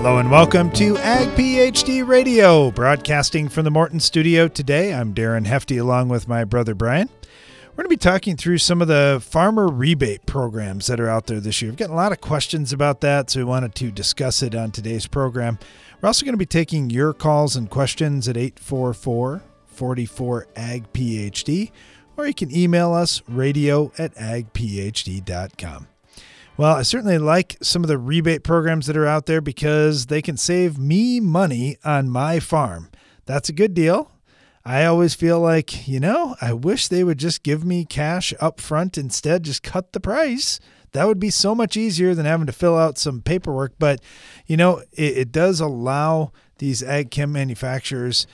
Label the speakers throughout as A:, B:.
A: Hello and welcome to Ag PhD Radio, broadcasting from the Morton studio. Today, I'm Darren Hefty along with my brother Brian. We're going to be talking through some of the farmer rebate programs that are out there this year. We've got a lot of questions about that, so we wanted to discuss it on today's program. We're also going to be taking your calls and questions at 844-44-AG-PhD, or you can email us, radio@agphd.com. Well, I certainly like some of the rebate programs that are out there because they can save me money on my farm. That's a good deal. I always feel like, I wish they would just give me cash up front instead, just cut the price. That would be so much easier than having to fill out some paperwork. But, it does allow these ag chem manufacturers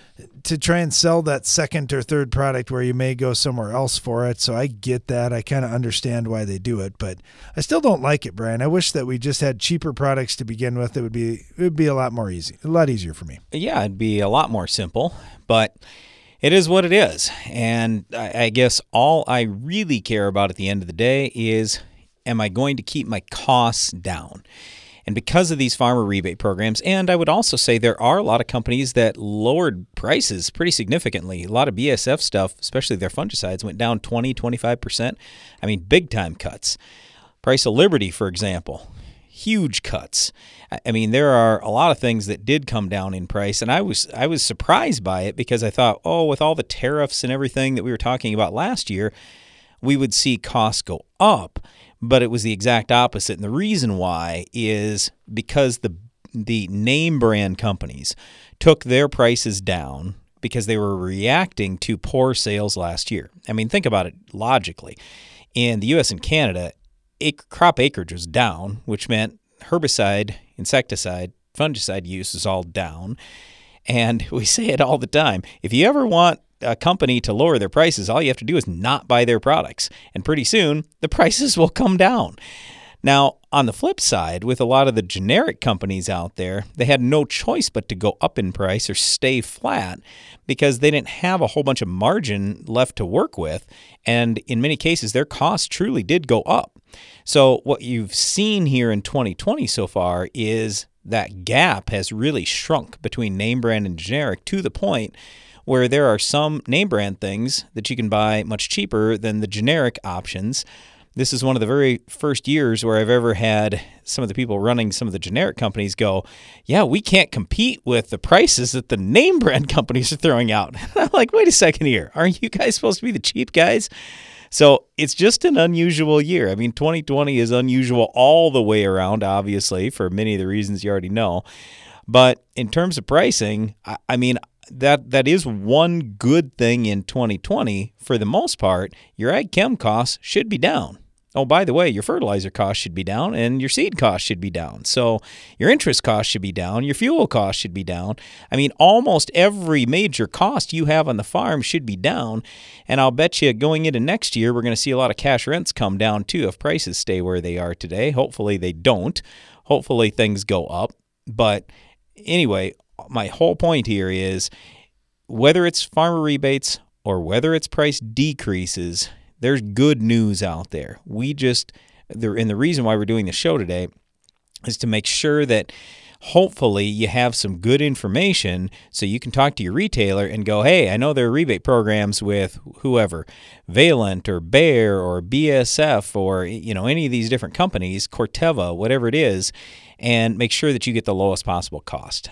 A: to try and sell that second or third product where you may go somewhere else for it. So I get that. I kind of understand why they do it, but I still don't like it, Brian. I wish that we just had cheaper products to begin with. It would be a lot more easy, a lot easier for me.
B: Yeah, it'd be a lot more simple, but it is what it is. And I guess all I really care about at the end of the day is, am I going to keep my costs down? And because of these farmer rebate programs, and I would also say there are a lot of companies that lowered prices pretty significantly. A lot of BASF stuff, especially their fungicides, went down 20, 25%. I mean, big time cuts. Price of Liberty, for example, huge cuts. I mean, there are a lot of things that did come down in price, and I was surprised by it because I thought, with all the tariffs and everything that we were talking about last year, we would see costs go up. But it was the exact opposite. And the reason why is because the name brand companies took their prices down because they were reacting to poor sales last year. I mean, think about it logically. In the U.S. and Canada, crop acreage was down, which meant herbicide, insecticide, fungicide use is all down. And we say it all the time. If you ever want a company to lower their prices, all you have to do is not buy their products. And pretty soon, the prices will come down. Now, on the flip side, with a lot of the generic companies out there, they had no choice but to go up in price or stay flat because they didn't have a whole bunch of margin left to work with. And in many cases, their costs truly did go up. So what you've seen here in 2020 so far is that gap has really shrunk between name brand and generic to the point where there are some name brand things that you can buy much cheaper than the generic options. This is one of the very first years where I've ever had some of the people running some of the generic companies go, yeah, we can't compete with the prices that the name brand companies are throwing out. And I'm like, wait a second here. Aren't you guys supposed to be the cheap guys? So it's just an unusual year. I mean, 2020 is unusual all the way around, obviously, for many of the reasons you already know. But in terms of pricing, I mean, that is one good thing in 2020. For the most part, your ag chem costs should be down. Oh, by the way, your fertilizer costs should be down and your seed costs should be down. So your interest costs should be down. Your fuel costs should be down. I mean, almost every major cost you have on the farm should be down. And I'll bet you going into next year, we're going to see a lot of cash rents come down too if prices stay where they are today. Hopefully they don't. Hopefully things go up. But anyway, my whole point here is whether it's farmer rebates or whether it's price decreases, there's good news out there. And the reason why we're doing the show today is to make sure that hopefully you have some good information so you can talk to your retailer and go, hey, I know there are rebate programs with whoever, Valent or Bayer or BASF or any of these different companies, Corteva, whatever it is, and make sure that you get the lowest possible cost.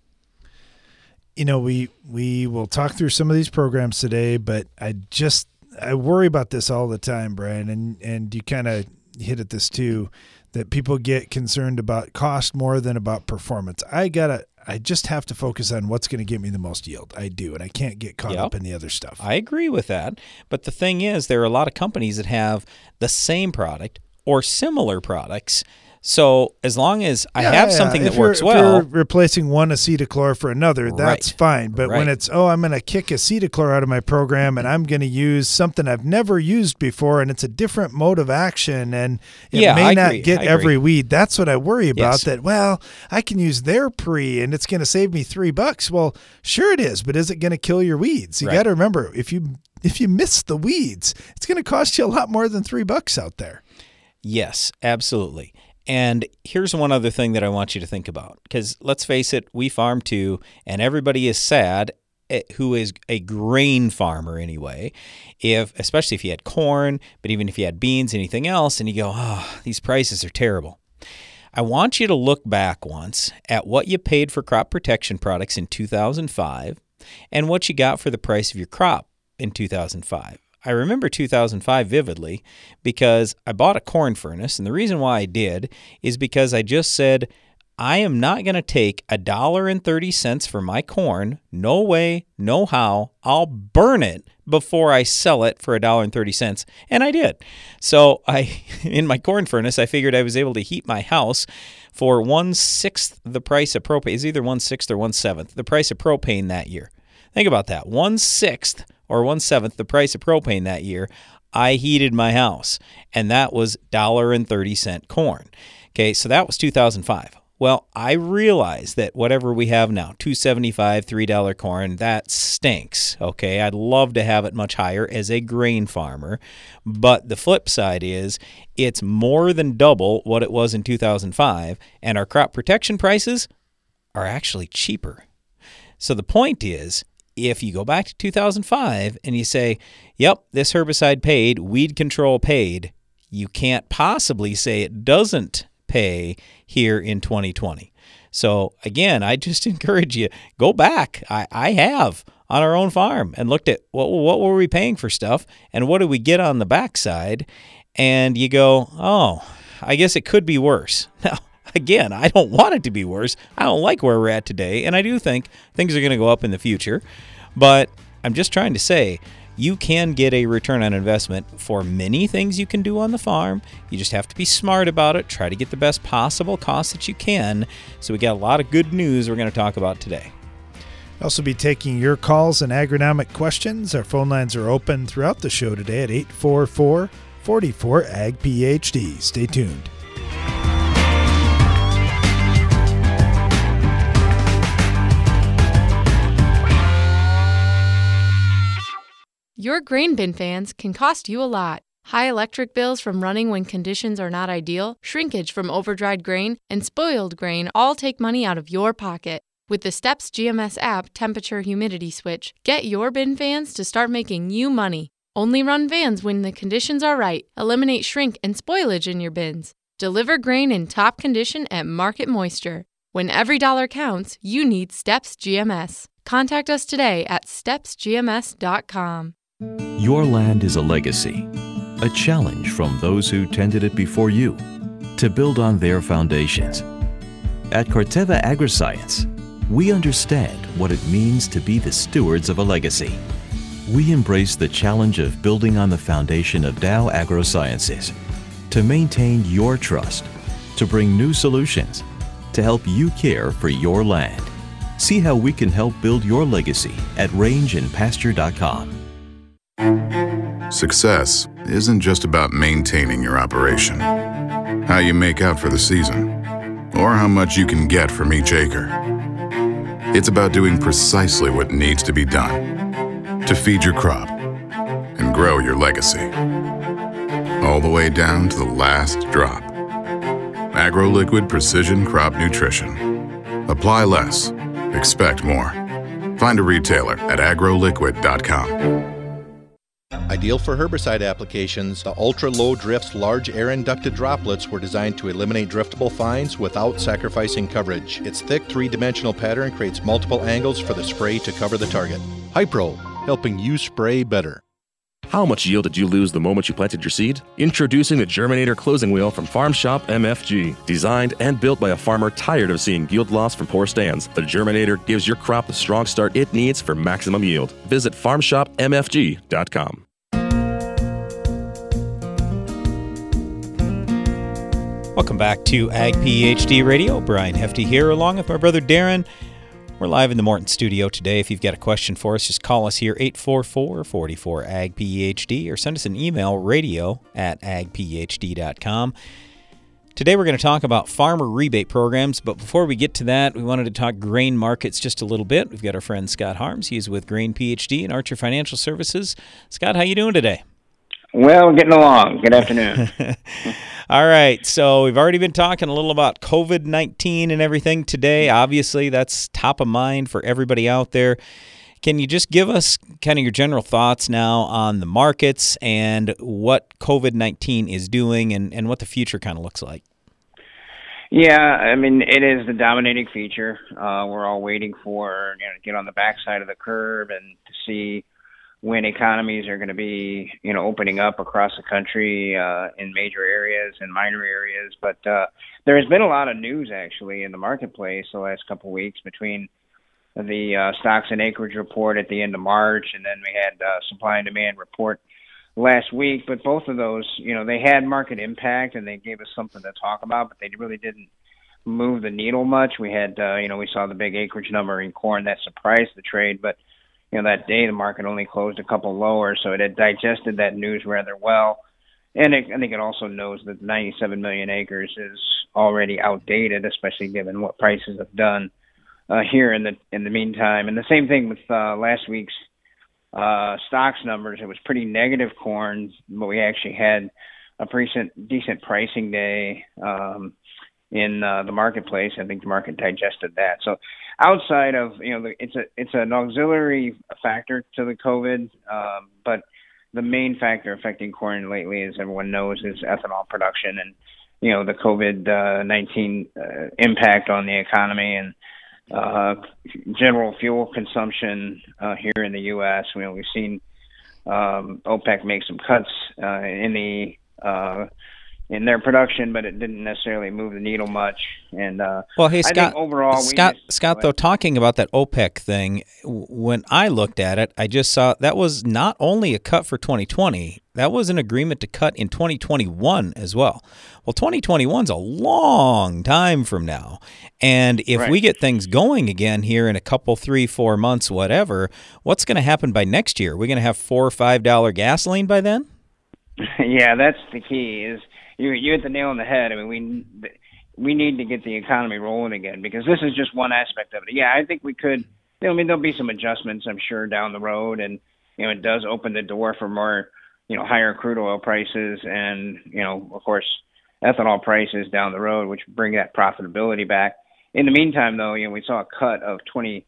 A: We will talk through some of these programs today, but I worry about this all the time, Brian, and you kind of hit at this too, that people get concerned about cost more than about performance. I just have to focus on what's going to get me the most yield. I do, and I can't get caught up in the other stuff.
B: I agree with that, but the thing is, there are a lot of companies that have the same product or similar products. So as long as I have something that works well.
A: If you're replacing one acetochlor for another, that's fine. But when it's, I'm going to kick acetochlor out of my program and I'm going to use something I've never used before and it's a different mode of action and it may not get every weed. That's what I worry about, that, I can use their pre and it's going to save me $3. Well, sure it is, but is it going to kill your weeds? You got to remember, if you miss the weeds, it's going to cost you a lot more than $3 out there.
B: Yes, absolutely. And here's one other thing that I want you to think about, because let's face it, we farm too, and everybody is sad who is a grain farmer anyway, especially if you had corn, but even if you had beans, anything else, and you go, oh, these prices are terrible. I want you to look back once at what you paid for crop protection products in 2005 and what you got for the price of your crop in 2005. I remember 2005 vividly because I bought a corn furnace, and the reason why I did is because I just said, I am not going to take $1.30 for my corn. No way, no how. I'll burn it before I sell it for $1.30. And I did. So in my corn furnace, I figured I was able to heat my house for 1/6 the price of propane. It's either 1/6 or 1/7 the price of propane that year. Think about that. 1/6 or 1/7 the price of propane that year. I heated my house, and that was $1.30 corn. Okay, so that was 2005. Well, I realize that whatever we have now, $2.75, $3 corn, that stinks, okay? I'd love to have it much higher as a grain farmer, but the flip side is it's more than double what it was in 2005, and our crop protection prices are actually cheaper. So the point is, if you go back to 2005 and you say, yep, this herbicide paid, weed control paid, you can't possibly say it doesn't pay here in 2020. So again, I just encourage you, go back. I have on our own farm and looked at what were we paying for stuff and what did we get on the backside, and you go, oh, I guess it could be worse. Now, again, I don't want it to be worse. I don't like where we're at today, and I do think things are going to go up in the future, but I'm just trying to say, you can get a return on investment for many things you can do on the farm. You just have to be smart about it. Try to get the best possible cost that you can. So we got a lot of good news we're going to talk about today.
A: I'll also be taking your calls and agronomic questions. Our phone lines are open throughout the show today at 844-44-AG-PHD. Stay tuned.
C: Your grain bin fans can cost you a lot. High electric bills from running when conditions are not ideal, shrinkage from overdried grain, and spoiled grain all take money out of your pocket. With the Steps GMS app temperature humidity switch, get your bin fans to start making you money. Only run vans when the conditions are right. Eliminate shrink and spoilage in your bins. Deliver grain in top condition at market moisture. When every dollar counts, you need Steps GMS. Contact us today at stepsgms.com.
D: Your land is a legacy, a challenge from those who tended it before you, to build on their foundations. At Corteva Agriscience, we understand what it means to be the stewards of a legacy. We embrace the challenge of building on the foundation of Dow AgroSciences to maintain your trust, to bring new solutions, to help you care for your land. See how we can help build your legacy at rangeandpasture.com.
E: Success isn't just about maintaining your operation, how you make out for the season, or how much you can get from each acre. It's about doing precisely what needs to be done to feed your crop and grow your legacy, all the way down to the last drop. AgroLiquid Precision Crop Nutrition. Apply less, expect more. Find a retailer at agroliquid.com.
F: Ideal for herbicide applications, the ultra-low drifts large air-inducted droplets were designed to eliminate driftable fines without sacrificing coverage. Its thick three-dimensional pattern creates multiple angles for the spray to cover the target. Hypro, helping you spray better.
G: How much yield did you lose the moment you planted your seed? Introducing the Germinator Closing Wheel from Farm Shop MFG. Designed and built by a farmer tired of seeing yield loss from poor stands, the Germinator gives your crop the strong start it needs for maximum yield. Visit farmshopmfg.com.
B: Welcome back to Ag PhD Radio. Brian Hefty here along with my brother Darren. We're live in the Morton studio today. If you've got a question for us, just call us here, 844-44-AG-PHD, or send us an email, radio@agphd.com. Today we're going to talk about farmer rebate programs, but before we get to that, we wanted to talk grain markets just a little bit. We've got our friend Scott Harms. He's with Grain PhD and Archer Financial Services. Scott, how you doing today?
H: Well, getting along. Good afternoon.
B: All right, so we've already been talking a little about COVID-19 and everything today. Obviously, that's top of mind for everybody out there. Can you just give us kind of your general thoughts now on the markets and what COVID-19 is doing and what the future kind of looks like?
H: Yeah, I mean, it is the dominating feature. We're all waiting for, to get on the backside of the curve and to see when economies are going to be, opening up across the country in major areas and minor areas. But there has been a lot of news, actually, in the marketplace the last couple of weeks between the stocks and acreage report at the end of March, and then we had supply and demand report last week. But both of those, they had market impact and they gave us something to talk about, but they really didn't move the needle much. We had, we saw the big acreage number in corn that surprised the trade, but that day the market only closed a couple lower, so it had digested that news rather well. And I think it also knows that 97 million acres is already outdated, especially given what prices have done here in the meantime. And the same thing with last week's stocks numbers. It was pretty negative corn, but we actually had a pretty decent pricing day in the marketplace. I think the market digested that. So outside of, it's an auxiliary factor to the COVID, but the main factor affecting corn lately, as everyone knows, is ethanol production and, the COVID-19 impact on the economy and general fuel consumption here in the U.S. We've seen OPEC make some cuts in their production, but it didn't necessarily move the needle much. And
B: well, hey, Scott,
H: I think overall,
B: Scott, though, talking about that OPEC thing, when I looked at it, I just saw that was not only a cut for 2020, that was an agreement to cut in 2021 as well. Well, 2021's a long time from now. And if we get things going again here in a couple, 3-4 months, whatever, what's going to happen by next year? We're going to have $4 or $5 gasoline by then?
H: Yeah, that's the key. Is you hit the nail on the head. I mean, we need to get the economy rolling again, because this is just one aspect of it. Yeah, I think we could. There'll be some adjustments, I'm sure, down the road, and it does open the door for more, higher crude oil prices, and of course, ethanol prices down the road, which bring that profitability back. In the meantime, though, we saw a cut of 10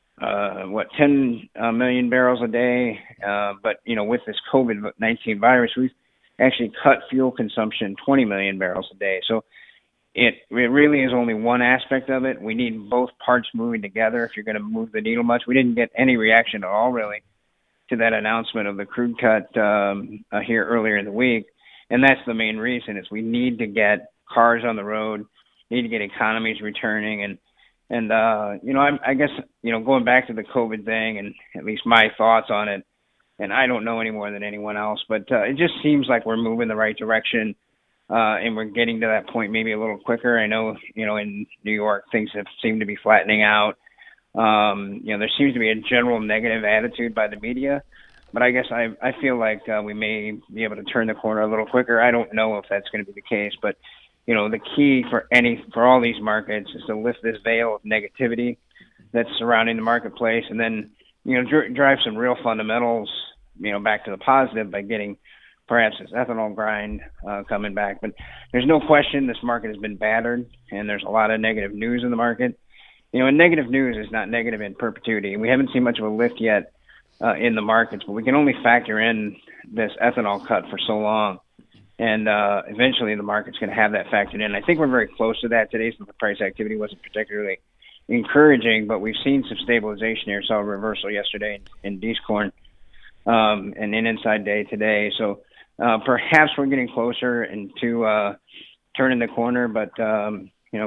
H: million barrels a day. But with this COVID-19 virus, we've actually cut fuel consumption 20 million barrels a day. So it really is only one aspect of it. We need both parts moving together if you're going to move the needle much. We didn't get any reaction at all, really, to that announcement of the crude cut here earlier in the week. And that's the main reason, is we need to get cars on the road, need to get economies returning. And I guess, going back to the COVID thing and at least my thoughts on it, and I don't know any more than anyone else, but it just seems like we're moving the right direction, and we're getting to that point maybe a little quicker. I know, in New York, things have seemed to be flattening out. There seems to be a general negative attitude by the media, but I guess I feel like we may be able to turn the corner a little quicker. I don't know if that's going to be the case, but the key for all these markets is to lift this veil of negativity that's surrounding the marketplace, and then drive some real fundamentals back to the positive by getting perhaps this ethanol grind coming back. But there's no question this market has been battered, and there's a lot of negative news in the market. And negative news is not negative in perpetuity. We haven't seen much of a lift yet in the markets, but we can only factor in this ethanol cut for so long. And eventually the market's going to have that factored in. I think we're very close to that today, so the price activity wasn't particularly encouraging, but we've seen some stabilization here. Saw a reversal yesterday in D's corn and an inside day today. So perhaps we're getting closer into turning the corner, but time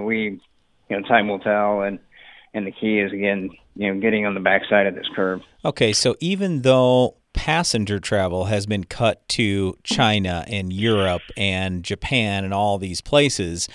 H: will tell, and the key is, again, getting on the backside of this curve.
B: Okay, so even though passenger travel has been cut to China and Europe and Japan and all these places,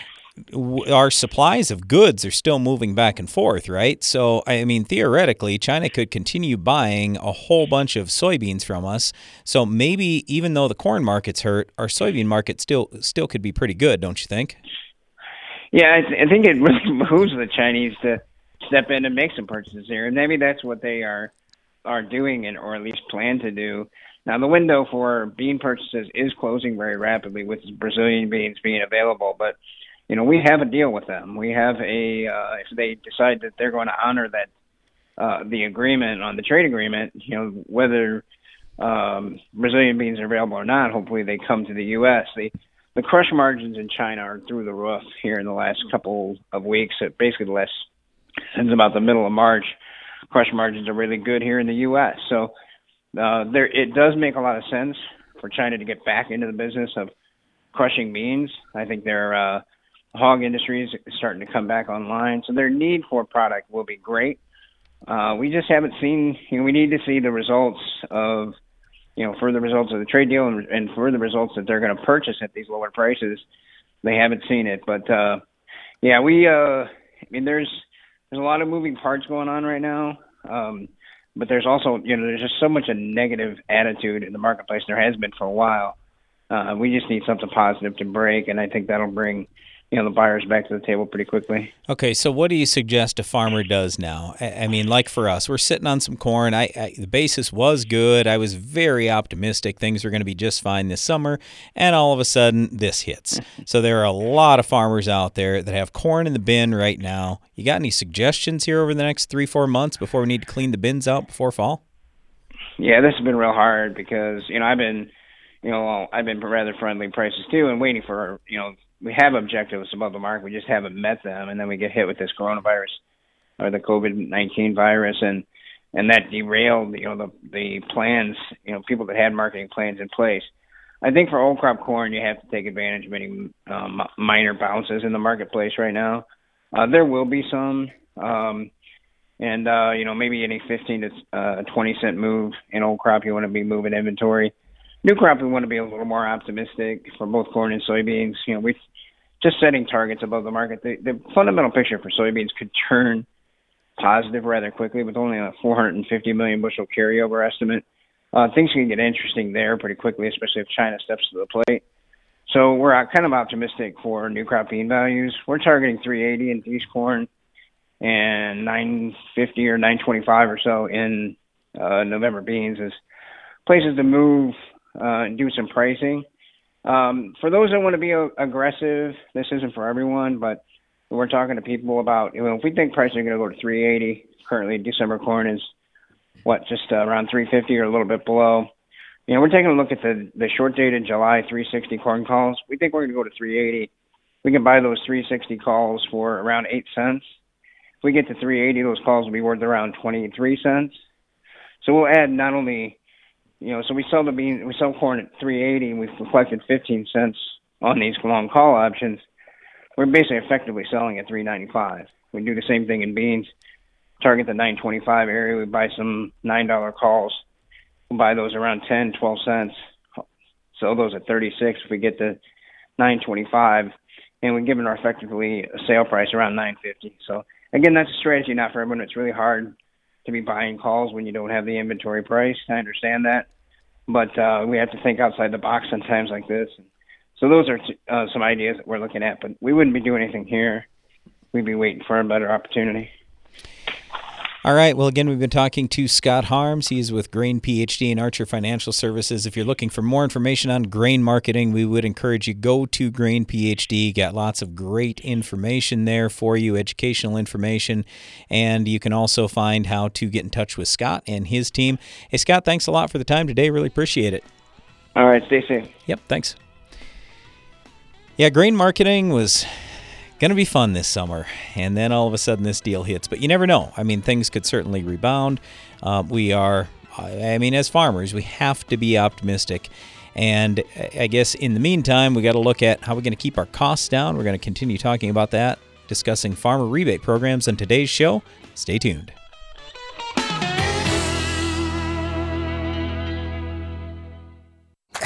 B: our supplies of goods are still moving back and forth, right? So, I mean, theoretically, China could continue buying a whole bunch of soybeans from us. So maybe even though the corn market's hurt, our soybean market still could be pretty good, don't you think?
H: Yeah, I think it really behooves the Chinese to step in and make some purchases here, and maybe that's what they are are doing it, or at least plan to do. Now, the window for bean purchases is closing very rapidly with Brazilian beans being available, but we have a deal with them. We have if they decide that they're going to honor that the agreement on the trade agreement, whether Brazilian beans are available or not, hopefully they come to the U.S. The crush margins in China are through the roof here in the last couple of weeks. Basically, since about the middle of March, crush margins are really good here in the U.S. So it does make a lot of sense for China to get back into the business of crushing beans. I think their hog industry is starting to come back online, so their need for product will be great. We just haven't seen. We need to see the results of, further results of the trade deal and further results that they're going to purchase at these lower prices. They haven't seen it, but there's a lot of moving parts going on right now. But there's also, there's just so much a negative attitude in the marketplace. There has been for a while. We just need something positive to break, and I think that'll bring the buyers back to the table pretty quickly.
B: Okay, so what do you suggest a farmer does now? I mean, like for us, we're sitting on some corn. The basis was good. I was very optimistic things were going to be just fine this summer, and all of a sudden, this hits. So there are a lot of farmers out there that have corn in the bin right now. You got any suggestions here over the next 3-4 months before we need to clean the bins out before fall?
H: Yeah, this has been real hard because, I've been rather friendly prices too, and waiting for, we have objectives above the market. We just haven't met them, and then we get hit with this coronavirus or the COVID-19 virus, and that derailed, the plans, people that had marketing plans in place. I think for old crop corn, you have to take advantage of any minor bounces in the marketplace right now. There will be some, maybe any 15 to 20 cent move in old crop. You want to be moving inventory. New crop, we want to be a little more optimistic for both corn and soybeans. We're just setting targets above the market. The fundamental picture for soybeans could turn positive rather quickly with only a 450 million bushel carryover estimate. Things can get interesting there pretty quickly, especially if China steps to the plate. So we're kind of optimistic for new crop bean values. We're targeting 380 in East corn and 950 or 925 or so in November beans as places to move and do some pricing. For those that want to be aggressive, this isn't for everyone, but we're talking to people about, if we think prices are going to go to 380, currently December corn is just around 350 or a little bit below. We're taking a look at the short dated July 360 corn calls. We think we're going to go to 380. We can buy those 360 calls for around 8 cents. If we get to 380, those calls will be worth around 23 cents. So we'll add not only, so we sell corn at 380 and we've reflected 15 cents on these long call options. We're basically effectively selling at 395. We do the same thing in beans. Target the 925 area. We buy some $9 calls. We'll buy those around 10, 12 cents. Sell those at 36 if we get to 925. And we're giving our effectively a sale price around 950. So again, that's a strategy not for everyone. It's really hard to be buying calls when you don't have the inventory price. I understand that. But we have to think outside the box on times like this. So those are some ideas that we're looking at. But we wouldn't be doing anything here. We'd be waiting for a better opportunity.
B: All right. Well, again, we've been talking to Scott Harms. He's with Grain PhD and Archer Financial Services. If you're looking for more information on grain marketing, we would encourage you go to Grain PhD. Got lots of great information there for you, educational information, and you can also find how to get in touch with Scott and his team. Hey, Scott, thanks a lot for the time today. Really appreciate it.
H: All right. Stay safe.
B: Yep. Thanks. Yeah, grain marketing was going to be fun this summer, and then all of a sudden this deal hits. But you never know. I mean, things could certainly rebound. As farmers, we have to be optimistic. And I guess in the meantime, we got to look at how we're going to keep our costs down. We're going to continue talking about that, discussing farmer rebate programs on today's show. Stay tuned.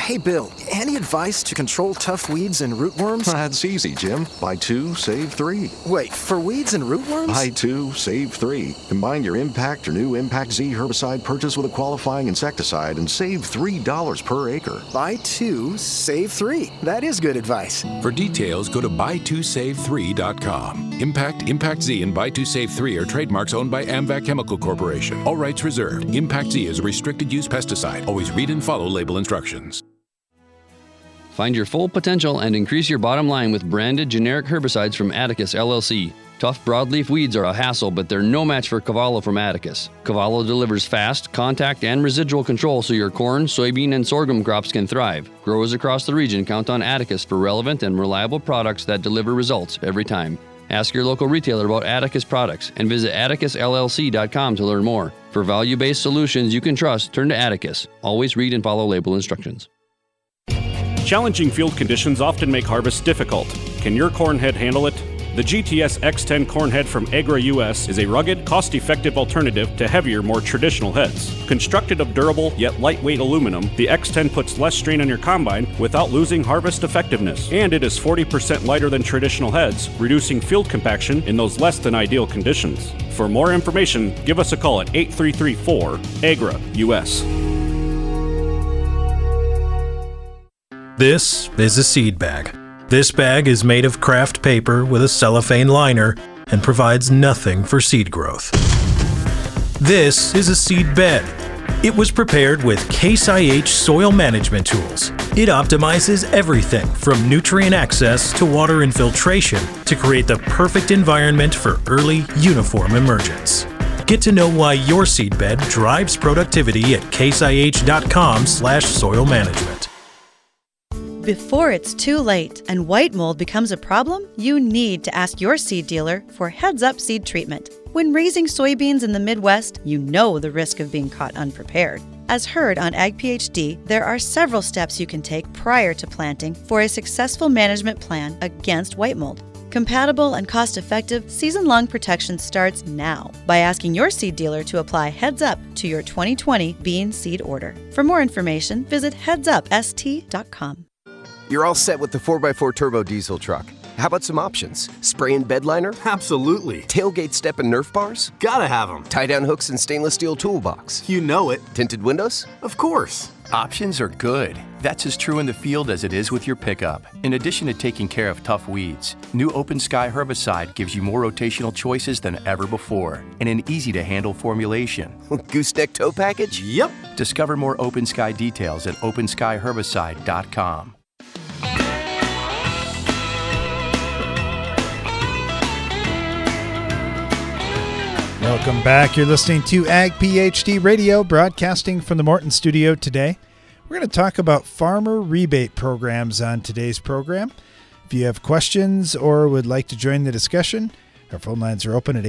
I: Hey, Bill, any advice to control tough weeds and rootworms?
J: That's easy, Jim. Buy 2, save 3.
I: Wait, for weeds and rootworms?
J: Buy 2, save 3. Combine your Impact or new Impact Z herbicide purchase with a qualifying insecticide and save $3 per acre.
I: Buy 2, save 3. That is good advice.
K: For details, go to buy2save3.com. Impact Z, and Buy 2 Save 3 are trademarks owned by Amvac Chemical Corporation. All rights reserved. Impact Z is a restricted use pesticide. Always read and follow label instructions.
L: Find your full potential and increase your bottom line with branded generic herbicides from Atticus LLC. Tough broadleaf weeds are a hassle, but they're no match for Cavallo from Atticus. Cavallo delivers fast, contact, and residual control so your corn, soybean, and sorghum crops can thrive. Growers across the region count on Atticus for relevant and reliable products that deliver results every time. Ask your local retailer about Atticus products and visit atticusllc.com to learn more. For value-based solutions you can trust, turn to Atticus. Always read and follow label instructions.
M: Challenging field conditions often make harvest difficult. Can your corn head handle it? The GTS X10 corn head from Agra US is a rugged, cost-effective alternative to heavier, more traditional heads. Constructed of durable yet lightweight aluminum, the X10 puts less strain on your combine without losing harvest effectiveness. And it is 40% lighter than traditional heads, reducing field compaction in those less than ideal conditions. For more information, give us a call at 8334-AGRA US.
N: This is a seed bag. This bag is made of craft paper with a cellophane liner and provides nothing for seed growth. This is a seed bed. It was prepared with Case IH soil management tools. It optimizes everything from nutrient access to water infiltration to create the perfect environment for early, uniform emergence. Get to know why your seed bed drives productivity at caseih.com/soil management.
O: Before it's too late and white mold becomes a problem, you need to ask your seed dealer for Heads Up seed treatment. When raising soybeans in the Midwest, you know the risk of being caught unprepared. As heard on Ag PhD, there are several steps you can take prior to planting for a successful management plan against white mold. Compatible and cost-effective season-long protection starts now by asking your seed dealer to apply Heads Up to your 2020 bean seed order. For more information, visit headsupst.com.
P: You're all set with the 4x4 turbo diesel truck. How about some options? Spray and bed liner?
Q: Absolutely.
P: Tailgate step and Nerf bars?
Q: Gotta have them.
P: Tie-down hooks and stainless steel toolbox?
Q: You know it.
P: Tinted windows?
Q: Of course.
R: Options are good. That's as true in the field as it is with your pickup. In addition to taking care of tough weeds, new Open Sky herbicide gives you more rotational choices than ever before and an easy-to-handle formulation.
P: Gooseneck tow package?
Q: Yep.
R: Discover more Open Sky details at openskyherbicide.com.
A: Welcome back. You're listening to Ag PhD Radio, broadcasting from the Morton studio today. We're going to talk about farmer rebate programs on today's program. If you have questions or would like to join the discussion, our phone lines are open at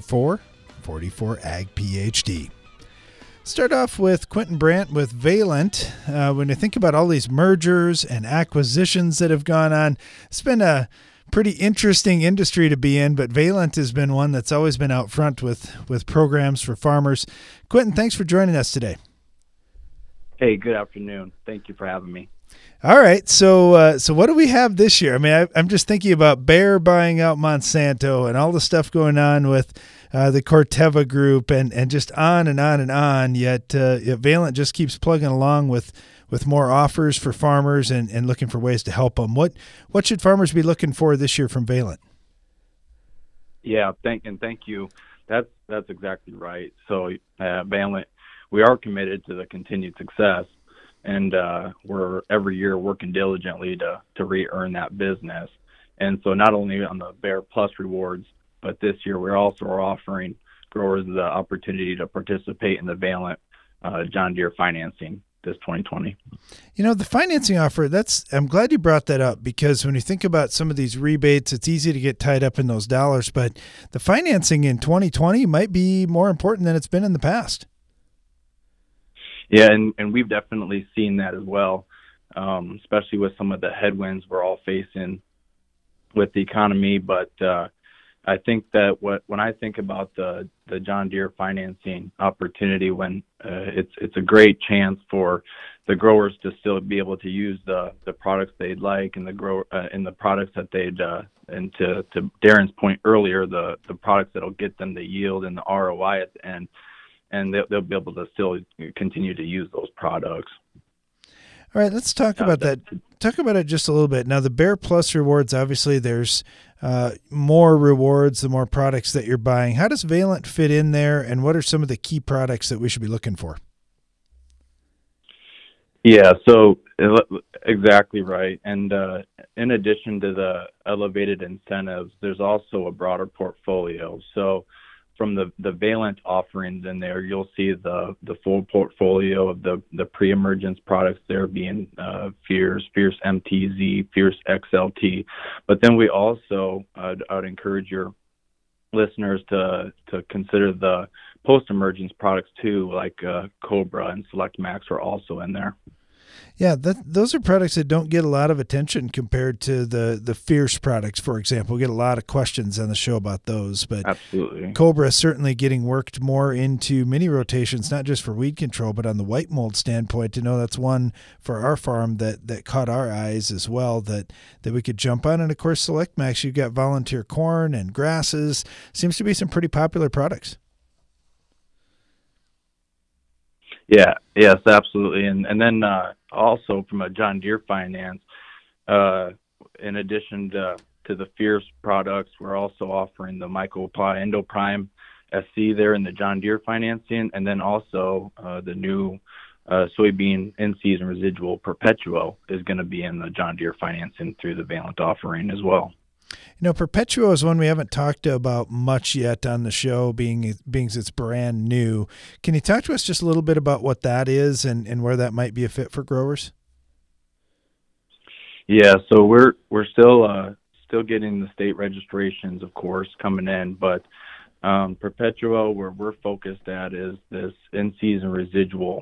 A: 844-44-AG-PhD. Start off with Quentin Brandt with Valent. When you think about all these mergers and acquisitions that have gone on, it's been a pretty interesting industry to be in, but Valent has been one that's always been out front with programs for farmers. Quentin, thanks for joining us today.
S: Hey, good afternoon. Thank you for having me.
A: All right, so what do we have this year? I mean, I'm just thinking about Bayer buying out Monsanto and all the stuff going on with the Corteva group and just on and on and on, yet Valent just keeps plugging along with more offers for farmers and looking for ways to help them. What should farmers be looking for this year from Valent?
S: Yeah, thank you. That's exactly right. So Valent, we are committed to the continued success, and we're every year working diligently to re-earn that business. And so not only on the Bayer Plus rewards, but this year we're also offering growers the opportunity to participate in the Valent John Deere financing this 2020.
A: You know, the financing offer, I'm glad you brought that up, because when you think about some of these rebates, it's easy to get tied up in those dollars, but the financing in 2020 might be more important than it's been in the past.
S: Yeah, and we've definitely seen that as well, especially with some of the headwinds we're all facing with the economy. But I think that when I think about the John Deere financing opportunity, when it's a great chance for the growers to still be able to use the products they'd like, and the products that they'd and to Darren's point earlier, the products that'll get them the yield and the ROI at the end, and they'll be able to still continue to use those products.
A: All right, let's talk about that. Talk about it just a little bit. Now, the Bayer Plus rewards, obviously there's more rewards the more products that you're buying. How does Valent fit in there, and what are some of the key products that we should be looking for?
S: Yeah, so exactly right. And in addition to the elevated incentives, there's also a broader portfolio. So from the Valent offerings in there, you'll see the full portfolio of the pre-emergence products there being Fierce MTZ, Fierce XLT. But then we also, I'd encourage your listeners to consider the post-emergence products too, like Cobra and Select Max are also in there.
A: Yeah, those are products that don't get a lot of attention compared to the Fierce products, for example. We get a lot of questions on the show about those, but
S: absolutely,
A: Cobra is certainly getting worked more into mini rotations, not just for weed control, but on the white mold standpoint. To know that's one for our farm that caught our eyes as well, that we could jump on. And of course, Select Max, you've got volunteer corn and grasses. Seems to be some pretty popular products.
S: Yeah, yes, absolutely. And then also from a John Deere Finance, in addition to the Fierce products, we're also offering the MycoApply EndoPrime SC there in the John Deere financing, and then also the new soybean in-season residual Perpetuo is going to be in the John Deere financing through the Valent offering as well.
A: You know, Perpetuo is one we haven't talked about much yet on the show, being it's brand new. Can you talk to us just a little bit about what that is and where that might be a fit for growers?
S: Yeah, so we're still getting the state registrations, of course, coming in, but Perpetuo, where we're focused at, is this in-season residual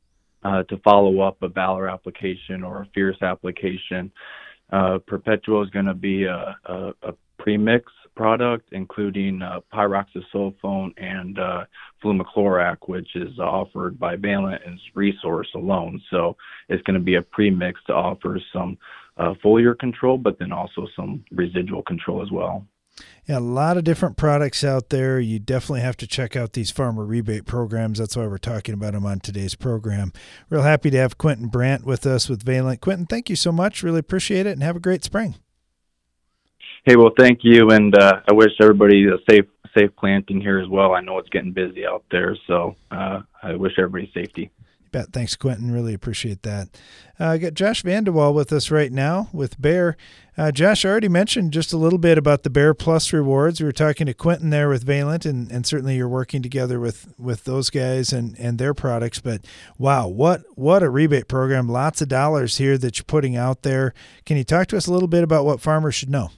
S: to follow up a Valor application or a Fierce application. Perpetuo is going to be a premix product, including pyroxasulfone and flumiclorac, which is offered by Valent as Resource alone. So it's going to be a premix to offer some foliar control, but then also some residual control as well.
A: Yeah, a lot of different products out there. You definitely have to check out these farmer rebate programs. That's why we're talking about them on today's program. Real happy to have Quentin Brandt with us with Valent. Quentin, thank you so much. Really appreciate it, and have a great spring.
S: Hey, well, thank you, and I wish everybody a safe planting here as well. I know it's getting busy out there, so I wish everybody safety.
A: You bet. Thanks, Quentin. Really appreciate that. I got Josh Vandewalle with us right now with Bayer. Josh, I already mentioned just a little bit about the Bayer Plus rewards. We were talking to Quentin there with Valent, and certainly you're working together with those guys and their products. But wow, what a rebate program. Lots of dollars here that you're putting out there. Can you talk to us a little bit about what farmers should know?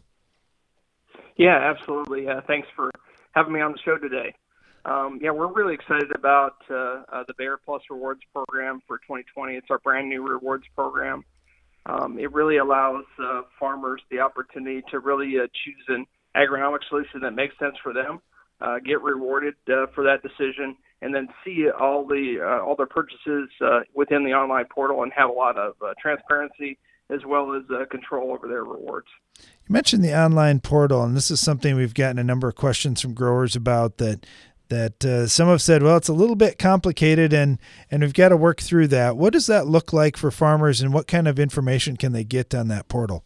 T: Yeah, absolutely. Thanks for having me on the show today. We're really excited about the Bayer Plus Rewards program for 2020. It's our brand new rewards program. It really allows farmers the opportunity to really choose an agronomic solution that makes sense for them, get rewarded for that decision, and then see all their purchases within the online portal and have a lot of transparency as well as control over their rewards.
A: You mentioned the online portal, and this is something we've gotten a number of questions from growers about that some have said, well, it's a little bit complicated and we've got to work through that. What does that look like for farmers, and what kind of information can they get on that portal?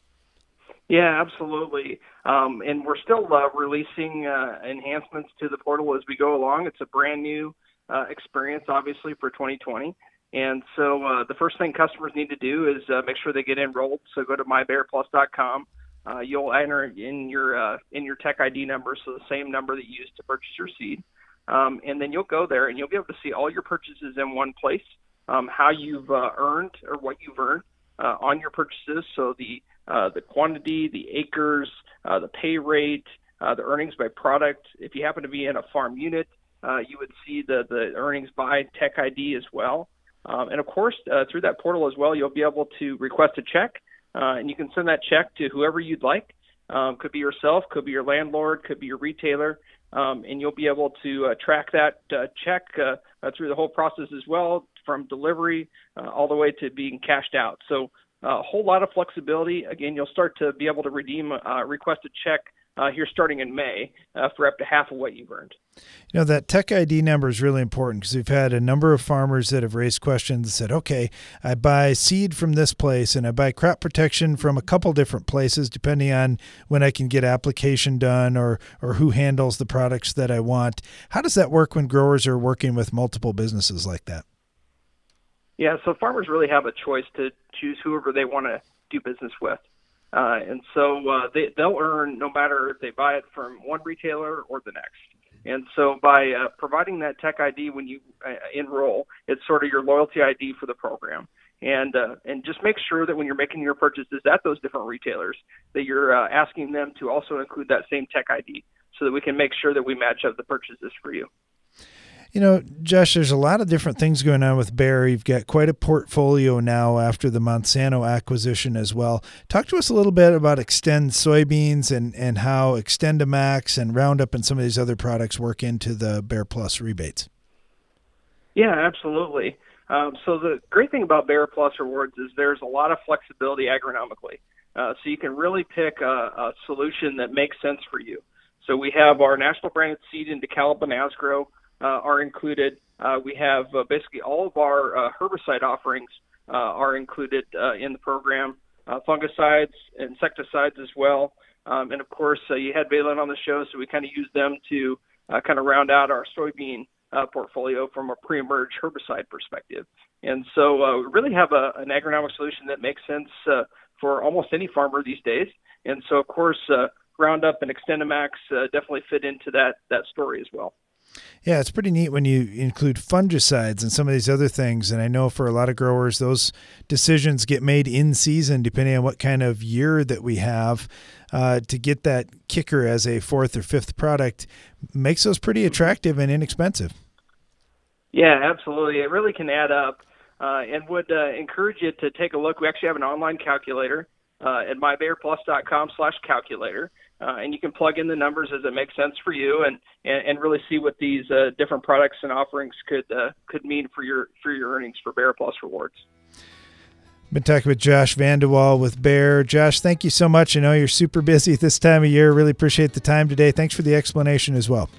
T: Yeah, absolutely. And we're still releasing enhancements to the portal as we go along. It's a brand new experience, obviously, for 2020. And so the first thing customers need to do is make sure they get enrolled. So go to mybayerplus.com. You'll enter in your tech ID number, so the same number that you used to purchase your seed. And then you'll go there and you'll be able to see all your purchases in one place, how you've earned or what you've earned on your purchases. So the quantity, the acres, the pay rate, the earnings by product. If you happen to be in a farm unit, you would see the earnings by tech ID as well. And of course, through that portal as well, you'll be able to request a check. And you can send that check to whoever you'd like. Could be yourself, could be your landlord, could be your retailer. and you'll be able to track that check through the whole process as well, from delivery all the way to being cashed out. So a whole lot of flexibility. Again, you'll start to be able to redeem a requested check here starting in May for up to half of what you've earned.
A: You know, that Tech ID number is really important because we've had a number of farmers that have raised questions and said, okay, I buy seed from this place and I buy crop protection from a couple different places depending on when I can get application done or who handles the products that I want. How does that work when growers are working with multiple businesses like that?
T: Yeah, so farmers really have a choice to choose whoever they want to do business with. And so they'll earn no matter if they buy it from one retailer or the next. And so by providing that Tech ID when you enroll, it's sort of your loyalty ID for the program. And just make sure that when you're making your purchases at those different retailers, that you're asking them to also include that same Tech ID so that we can make sure that we match up the purchases for you.
A: You know, Josh, there's a lot of different things going on with Bayer. You've got quite a portfolio now after the Monsanto acquisition as well. Talk to us a little bit about Xtend soybeans and how XtendiMax and Roundup and some of these other products work into the Bayer Plus rebates.
T: Yeah, absolutely. So the great thing about Bayer Plus rewards is there's a lot of flexibility agronomically. So you can really pick a solution that makes sense for you. So we have our national branded seed in DeKalb and Asgrow are included. We have basically all of our herbicide offerings are included in the program, fungicides, insecticides as well. And of course, you had Valent on the show, so we kind of use them to kind of round out our soybean portfolio from a pre-emerge herbicide perspective. And so we really have an agronomic solution that makes sense for almost any farmer these days. And so, of course, Roundup and XtendiMax definitely fit into that story as well.
A: Yeah, it's pretty neat when you include fungicides and some of these other things. And I know for a lot of growers, those decisions get made in season depending on what kind of year that we have. To get that kicker as a fourth or fifth product makes those pretty attractive and inexpensive. Yeah,
T: absolutely. It really can add up and would encourage you to take a look. We actually have an online calculator at mybayerplus.com/calculator. And you can plug in the numbers as it makes sense for you and really see what these different products and offerings could mean for your earnings for Bayer Plus rewards.
A: Been talking with Josh Vandewalle with Bayer. Josh, thank you so much. I know you're super busy this time of year. Really appreciate the time today. Thanks for the explanation as well.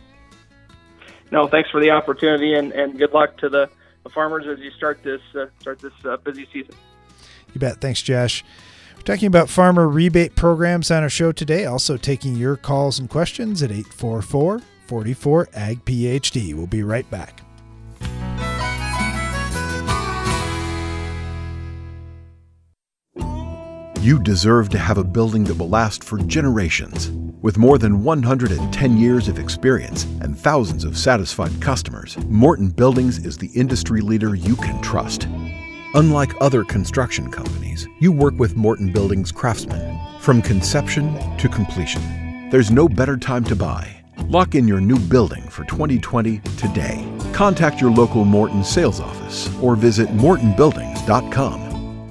T: No, thanks for the opportunity and good luck to the farmers as you start this busy season.
A: You bet. Thanks, Josh. We're talking about farmer rebate programs on our show today, also taking your calls and questions at 844-44-AG-PHD. We'll be right back.
U: You deserve to have a building that will last for generations. With more than 110 years of experience and thousands of satisfied customers, Morton Buildings is the industry leader you can trust. Unlike other construction companies, you work with Morton Buildings craftsmen from conception to completion. There's no better time to buy. Lock in your new building for 2020 today. Contact your local Morton sales office or visit mortonbuildings.com.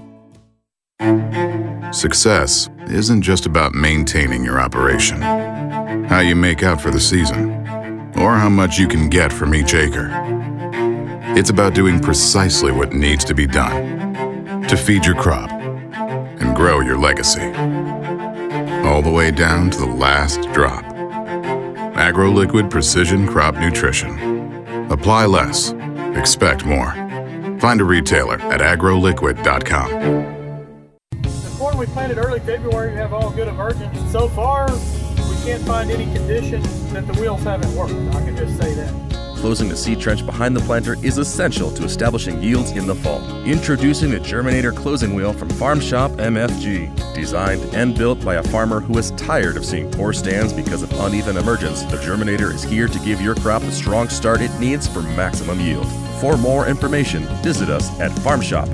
E: Success isn't just about maintaining your operation, how you make out for the season, or how much you can get from each acre. It's about doing precisely what needs to be done to feed your crop and grow your legacy. All the way down to the last drop. AgroLiquid Precision Crop Nutrition. Apply less. Expect more. Find a retailer at agroliquid.com.
V: The corn we planted early February have all good emergence. So far, we can't find any condition that the wheels haven't worked. I can just say that.
G: Closing the seed trench behind the planter is essential to establishing yields in the fall. Introducing the Germinator Closing Wheel from Farm Shop MFG. Designed and built by a farmer who is tired of seeing poor stands because of uneven emergence, the Germinator is here to give your crop the strong start it needs for maximum yield. For more information, visit us at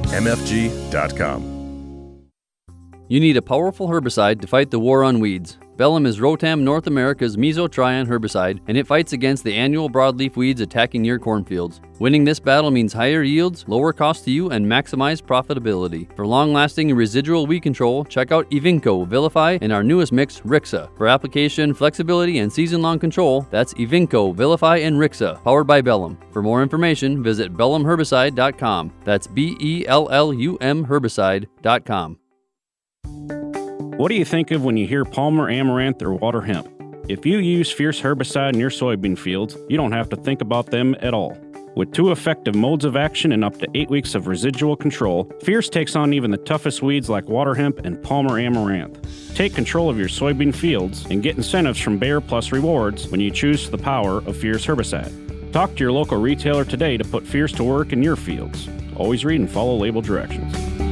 G: farmshopmfg.com.
L: You need a powerful herbicide to fight the war on weeds. Bellum is Rotam North America's Mesotrione herbicide, and it fights against the annual broadleaf weeds attacking your cornfields. Winning this battle means higher yields, lower cost to you, and maximized profitability. For long-lasting and residual weed control, check out Evinco, Vilify, and our newest mix, Rixa. For application, flexibility, and season-long control, that's Evinco, Vilify, and Rixa, powered by Bellum. For more information, visit BellumHerbicide.com. That's BELLUM herbicide.com.
M: What do you think of when you hear Palmer Amaranth or water hemp? If you use Fierce herbicide in your soybean fields, you don't have to think about them at all. With 2 effective modes of action and up to 8 weeks of residual control, Fierce takes on even the toughest weeds like water hemp and Palmer Amaranth. Take control of your soybean fields and get incentives from Bayer Plus Rewards when you choose the power of Fierce herbicide. Talk to your local retailer today to put Fierce to work in your fields. Always read and follow label directions.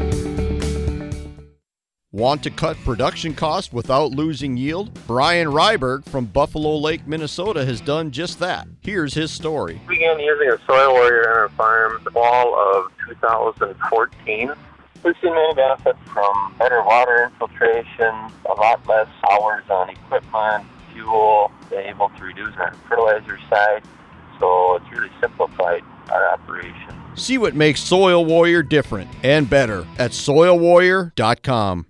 C: Want to cut production costs without losing yield? Brian Ryberg from Buffalo Lake, Minnesota has done just that. Here's his story.
D: We began using a Soil Warrior on our farm the fall of 2014. We've seen many benefits from better water infiltration, a lot less hours on equipment, fuel, been able to reduce our fertilizer side, so it's really simplified our operation.
C: See what makes Soil Warrior different and better at soilwarrior.com.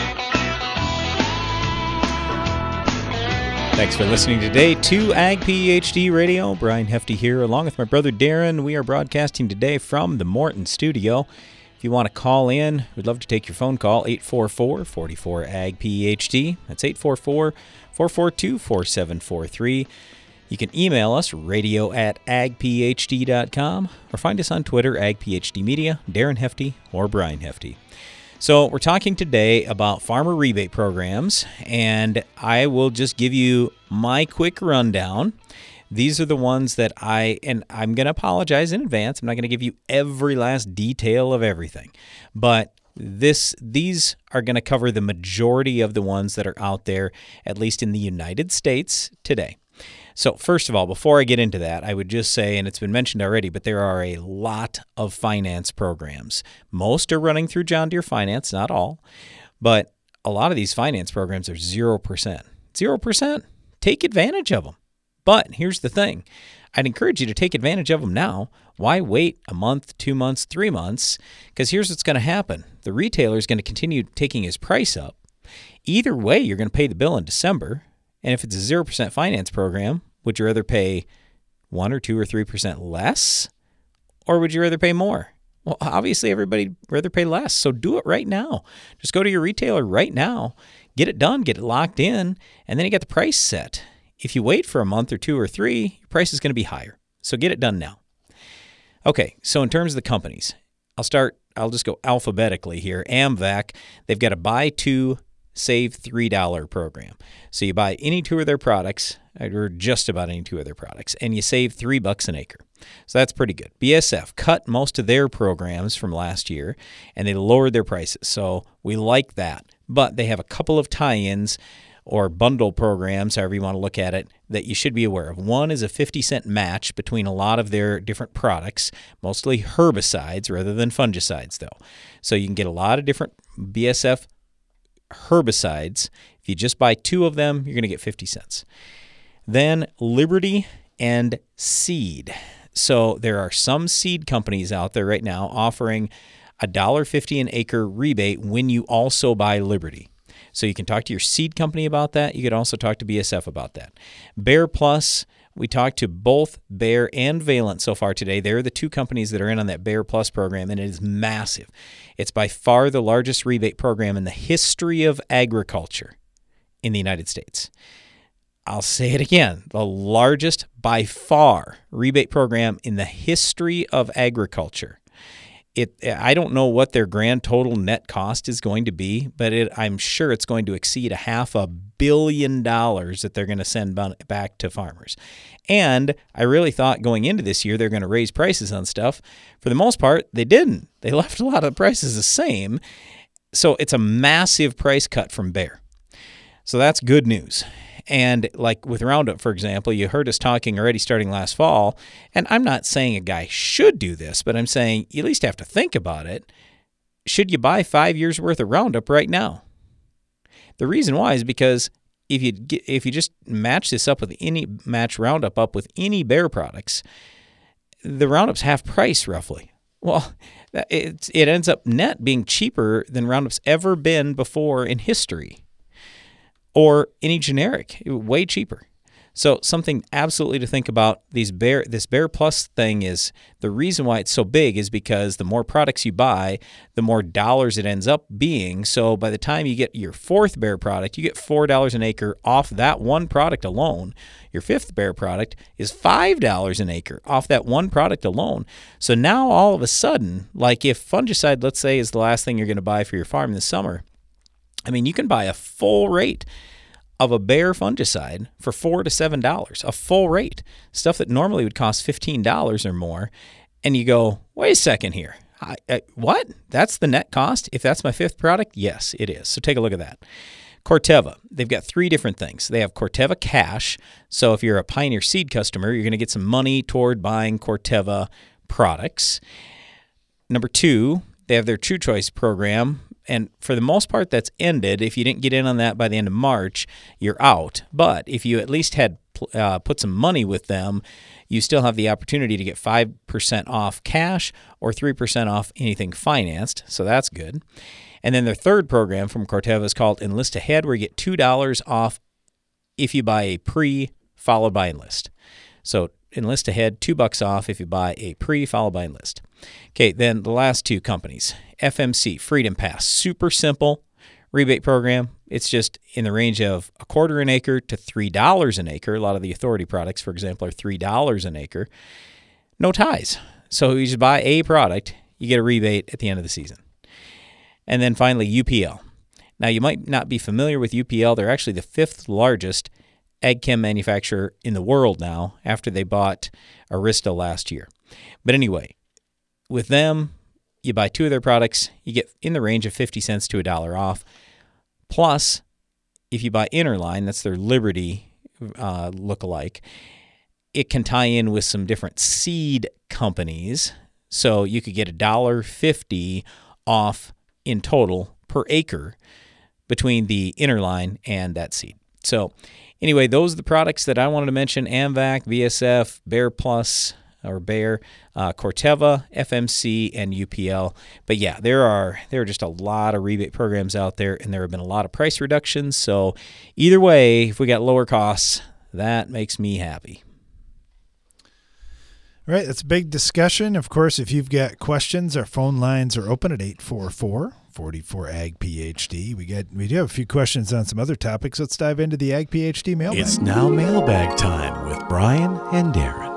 B: Thanks for listening today to Ag PhD Radio. Brian Hefty here, along with my brother Darren. We are broadcasting today from the Morton studio. If you want to call in, we'd love to take your phone call, 844-44-AG-PhD. That's 844-442-4743. You can email us, radio@agphd.com, or find us on Twitter, AgPhDmedia, Darren Hefty, or Brian Hefty. So we're talking today about farmer rebate programs, and I will just give you my quick rundown. These are the ones that I'm going to apologize in advance. I'm not going to give you every last detail of everything, but these are going to cover the majority of the ones that are out there, at least in the United States today. So first of all, before I get into that, I would just say, and it's been mentioned already, but there are a lot of finance programs. Most are running through John Deere Finance, not all, but a lot of these finance programs are 0%. 0%. Take advantage of them. But here's the thing. I'd encourage you to take advantage of them now. Why wait a month, 2 months, 3 months? Because here's what's going to happen. The retailer is going to continue taking his price up. Either way, you're going to pay the bill in December. And if it's a 0% finance program, would you rather pay 1 or 2 or 3% less? Or would you rather pay more? Well, obviously, everybody would rather pay less. So do it right now. Just go to your retailer right now. Get it done. Get it locked in. And then you get the price set. If you wait for a month or 2 or 3, your price is going to be higher. So get it done now. Okay, so in terms of the companies, I'll just go alphabetically here. AMVAC, they've got a buy 2, save $3 program. So you buy any 2 of their products, or just about any 2 of their products, and you save $3 an acre. So that's pretty good. BASF cut most of their programs from last year, and they lowered their prices. So we like that. But they have a couple of tie-ins or bundle programs, however you want to look at it, that you should be aware of. One is a 50-cent match between a lot of their different products, mostly herbicides rather than fungicides, though. So you can get a lot of different BASF herbicides. If you just buy 2 of them, you're going to get 50 cents. Then Liberty and Seed. So there are some seed companies out there right now offering $1.50 an acre rebate when you also buy Liberty. So you can talk to your seed company about that. You could also talk to BASF about that. Bayer Plus, we talked to both Bayer and Valent so far today. They're the 2 companies that are in on that Bayer Plus program, and it is massive. It's by far the largest rebate program in the history of agriculture in the United States. I'll say it again, the largest by far rebate program in the history of agriculture. I don't know what their grand total net cost is going to be, but I'm sure it's going to exceed $500 million that they're going to send back to farmers. And I really thought going into this year they're going to raise prices on stuff. For the most part, they didn't. They left a lot of the prices the same. So it's a massive price cut from Bayer. So that's good news. And like with Roundup, for example, you heard us talking already starting last fall, and I'm not saying a guy should do this, but I'm saying you at least have to think about it. Should you buy 5 years worth of Roundup right now? The reason why is because if you just match Roundup up with any Bayer products, the Roundup's half price roughly. Well, it ends up net being cheaper than Roundup's ever been before in history, or any generic, way cheaper. So something absolutely to think about. This Bayer Plus thing is, the reason why it's so big is because the more products you buy, the more dollars it ends up being. So by the time you get your fourth Bayer product, you get $4 an acre off that one product alone. Your fifth Bayer product is $5 an acre off that one product alone. So now all of a sudden, like if fungicide, let's say, is the last thing you're going to buy for your farm this summer, I mean, you can buy a full rate of a Bayer fungicide for $4 to $7, a full rate, stuff that normally would cost $15 or more. And you go, wait a second here. What? That's the net cost? If that's my fifth product? Yes, it is. So take a look at that. Corteva, they've got three different things. They have Corteva Cash. So if you're a Pioneer Seed customer, you're going to get some money toward buying Corteva products. Number two, they have their True Choice program. And for the most part, that's ended. If you didn't get in on that by the end of March, you're out. But if you at least had put some money with them, you still have the opportunity to get 5% off cash or 3% off anything financed. So that's good. And then their third program from Corteva is called Enlist Ahead, where you get $2 off if you buy a pre followed by Enlist. So Enlist Ahead, $2 off if you buy a pre followed by Enlist. Okay, then the last two companies, FMC, Freedom Pass, super simple rebate program. It's just in the range of $0.25 an acre to $3 an acre. A lot of the Authority products, for example, are $3 an acre. No ties. So you just buy a product, you get a rebate at the end of the season. And then finally, UPL. Now, you might not be familiar with UPL. They're actually the fifth largest ag chem manufacturer in the world now, after they bought Arista last year. But anyway, with them, you buy two of their products, you get in the range of 50 cents to $1 off. Plus, if you buy Interline, that's their Liberty lookalike, it can tie in with some different seed companies. So you could get $1.50 off in total per acre between the Interline and that seed. So anyway, those are the products that I wanted to mention: AMVAC, VSF, Bayer Plus, or Bayer, Corteva, FMC, and UPL. But yeah, there are just a lot of rebate programs out there, and there have been a lot of price reductions. So either way, if we got lower costs, that makes me happy.
A: All right, that's a big discussion. Of course, if you've got questions, our phone lines are open at 844-44-AG-PHD. We do have a few questions on some other topics. Let's dive into the Ag PhD mailbag.
F: It's now mailbag time with Brian and Darren.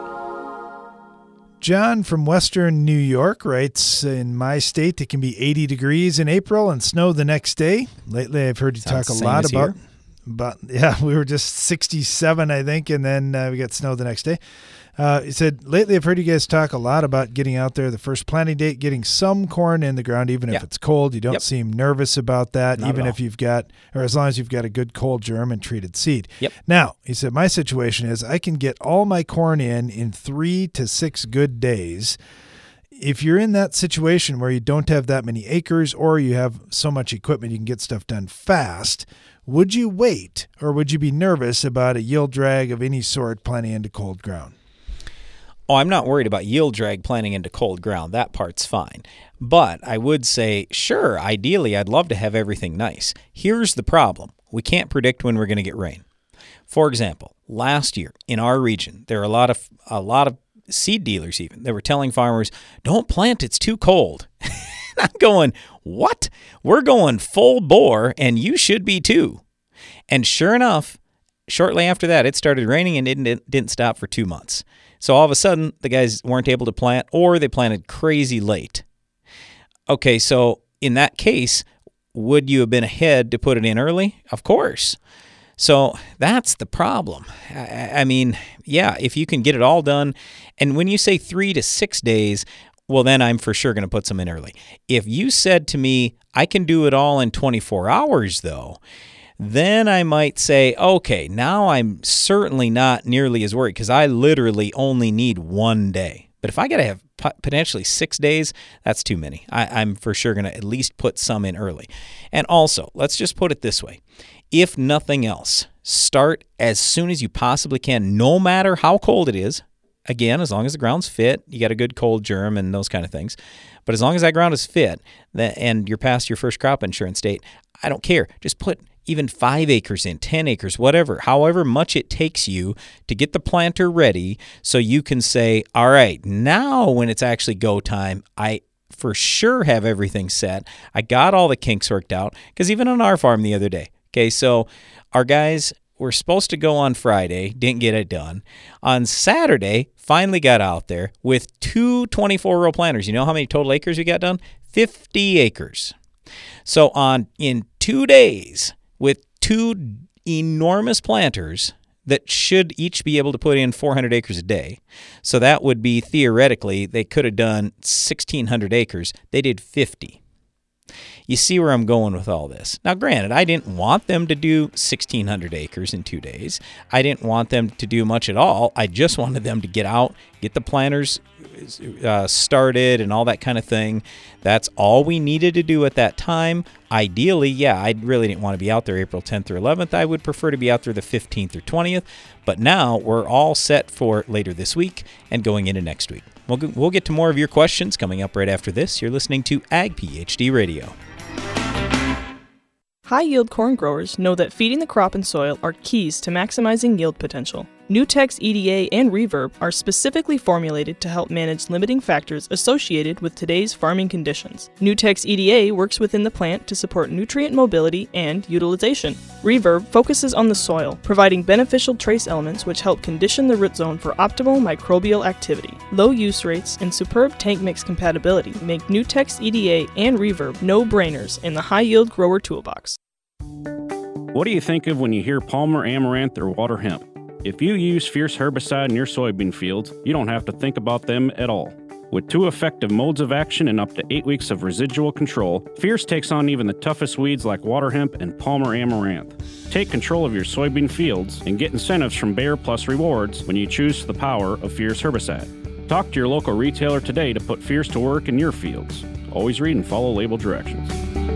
A: John from Western New York writes, in my state, it can be 80 degrees in April and snow the next day. Lately, I've heard you talk a lot about, we were just 67, I think, and then we got snow the next day. He said, lately I've heard you guys talk a lot about getting out there the first planting date, getting some corn in the ground, even if it's cold. You don't seem nervous about that, even if you've got, or as long as you've got a good cold germ and treated seed. Now, he said, my situation is I can get all my corn in 3 to 6 good days. If you're in that situation where you don't have that many acres or you have so much equipment you can get stuff done fast, would you wait or would you be nervous about a yield drag of any sort planting into cold ground?
B: Oh, I'm not worried about yield drag planting into cold ground. That part's fine. But I would say, sure, ideally, I'd love to have everything nice. Here's the problem. We can't predict when we're going to get rain. For example, last year in our region, there are a lot of seed dealers even that were telling farmers, don't plant, it's too cold. I'm going, what? We're going full bore, and you should be too. And sure enough, shortly after that, it started raining and it didn't stop for 2 months. So all of a sudden, the guys weren't able to plant, or they planted crazy late. Okay, so in that case, would you have been ahead to put it in early? Of course. So that's the problem. I mean, yeah, if you can get it all done, and when you say 3 to 6 days, well, then I'm for sure going to put some in early. If you said to me, I can do it all in 24 hours, though, then I might say, okay, now I'm certainly not nearly as worried because I literally only need 1 day. But if I got to have potentially 6 days, that's too many. I'm for sure going to at least put some in early. And also, let's just put it this way. If nothing else, start as soon as you possibly can, no matter how cold it is. Again, as long as the ground's fit, you got a good cold germ and those kind of things. But as long as that ground is fit and you're past your first crop insurance date, I don't care. Just put even 5 acres in, 10 acres, whatever, however much it takes you to get the planter ready so you can say, all right, now when it's actually go time, I for sure have everything set. I got all the kinks worked out, because even on our farm the other day, okay, so our guys were supposed to go on Friday, didn't get it done. On Saturday, finally got out there with 2 24-row planters. You know how many total acres we got done? 50 acres. So in 2 days, with 2 enormous planters that should each be able to put in 400 acres a day. So that would be, theoretically, they could have done 1,600 acres. They did 50. You see where I'm going with all this. Now, granted, I didn't want them to do 1,600 acres in 2 days. I didn't want them to do much at all. I just wanted them to get out, get the planters started and all that kind of thing. That's all we needed to do at that time. Ideally, yeah, I really didn't want to be out there April 10th or 11th. I would prefer to be out there the 15th or 20th. But now we're all set for later this week and going into next week. We'll get to more of your questions coming up right after this. You're listening to Ag PhD Radio.
H: High-yield corn growers know that feeding the crop and soil are keys to maximizing yield potential. Nutex EDA and Reverb are specifically formulated to help manage limiting factors associated with today's farming conditions. Nutex EDA works within the plant to support nutrient mobility and utilization. Reverb focuses on the soil, providing beneficial trace elements which help condition the root zone for optimal microbial activity. Low use rates and superb tank mix compatibility make Nutex EDA and Reverb no-brainers in the high-yield grower toolbox.
M: What do you think of when you hear Palmer Amaranth or water hemp? If you use Fierce herbicide in your soybean fields, you don't have to think about them at all. With 2 effective modes of action and up to 8 weeks of residual control, Fierce takes on even the toughest weeds like water hemp and Palmer Amaranth. Take control of your soybean fields and get incentives from Bayer Plus Rewards when you choose the power of Fierce herbicide. Talk to your local retailer today to put Fierce to work in your fields. Always read and follow label directions.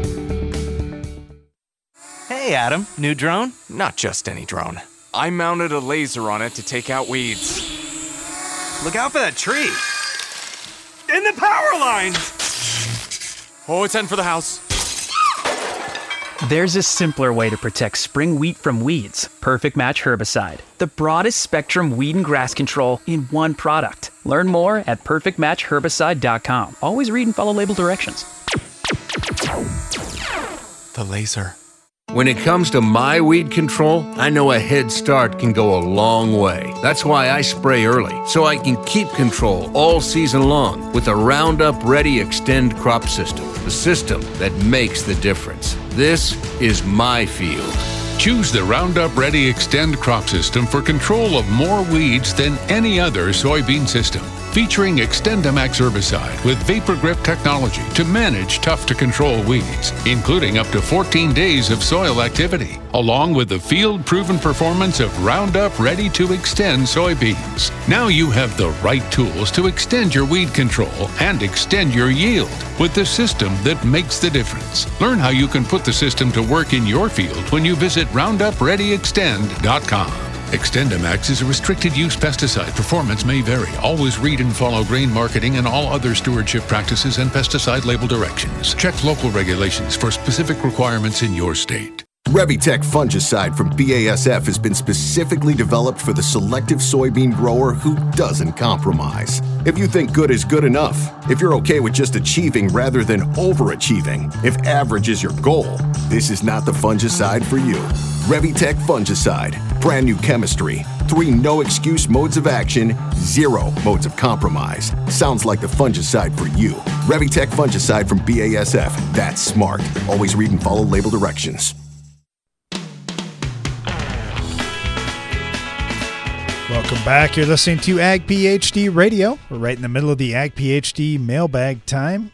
J: Hey Adam, new drone? Not just any drone. I mounted a laser on it to take out weeds. Look out for that tree! And the power lines! Oh, it's heading for the house.
W: There's a simpler way to protect spring wheat from weeds. Perfect Match Herbicide. The broadest spectrum weed and grass control in one product. Learn more at perfectmatchherbicide.com. Always read and follow label directions.
J: The laser.
X: When it comes to my weed control, I know a head start can go a long way. That's why I spray early, so I can keep control all season long with the Roundup Ready Extend crop system, the system that makes the difference. This is my field.
Y: Choose the Roundup Ready Extend crop system for control of more weeds than any other soybean system. Featuring XtendiMax herbicide with Vapor Grip technology to manage tough-to-control weeds, including up to 14 days of soil activity, along with the field-proven performance of Roundup Ready to Extend soybeans. Now you have the right tools to extend your weed control and extend your yield with the system that makes the difference. Learn how you can put the system to work in your field when you visit RoundupReadyExtend.com. XtendiMax is a restricted-use pesticide. Performance may vary. Always read and follow grain marketing and all other stewardship practices and pesticide label directions. Check local regulations for specific requirements in your state.
Z: Revitec fungicide from BASF has been specifically developed for the selective soybean grower who doesn't compromise. If you think good is good enough, if you're okay with just achieving rather than overachieving, if average is your goal, this is not the fungicide for you. Revitec fungicide. Brand new chemistry. 3 no-excuse modes of action. 0 modes of compromise. Sounds like the fungicide for you. Revitec fungicide from BASF. That's smart. Always read and follow label directions.
A: Welcome back. You're listening to Ag PhD Radio. We're right in the middle of the Ag PhD mailbag time.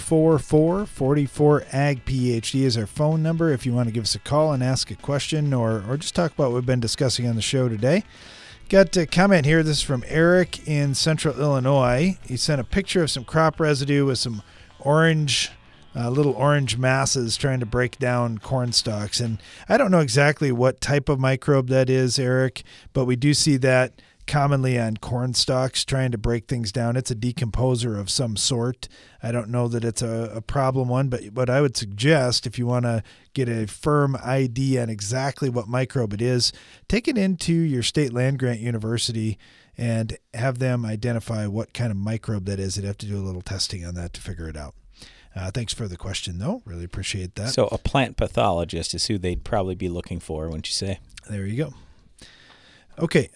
A: 844-44-AG-PhD is our phone number if you want to give us a call and ask a question or just talk about what we've been discussing on the show today. Got a comment here. This is from Eric in Central Illinois. He sent a picture of some crop residue with some orange little orange masses trying to break down corn stalks. And I don't know exactly what type of microbe that is, Eric, but we do see that commonly on corn stalks trying to break things down. It's a decomposer of some sort. I don't know that it's a problem one, but what I would suggest, if you want to get a firm ID on exactly what microbe it is, take it into your state land-grant university and have them identify what kind of microbe that is. They'd have to do a little testing on that to figure it out. Thanks for the question, though. Really appreciate that.
B: So a plant pathologist is who they'd probably be looking for, wouldn't you say?
A: There you go. Okay.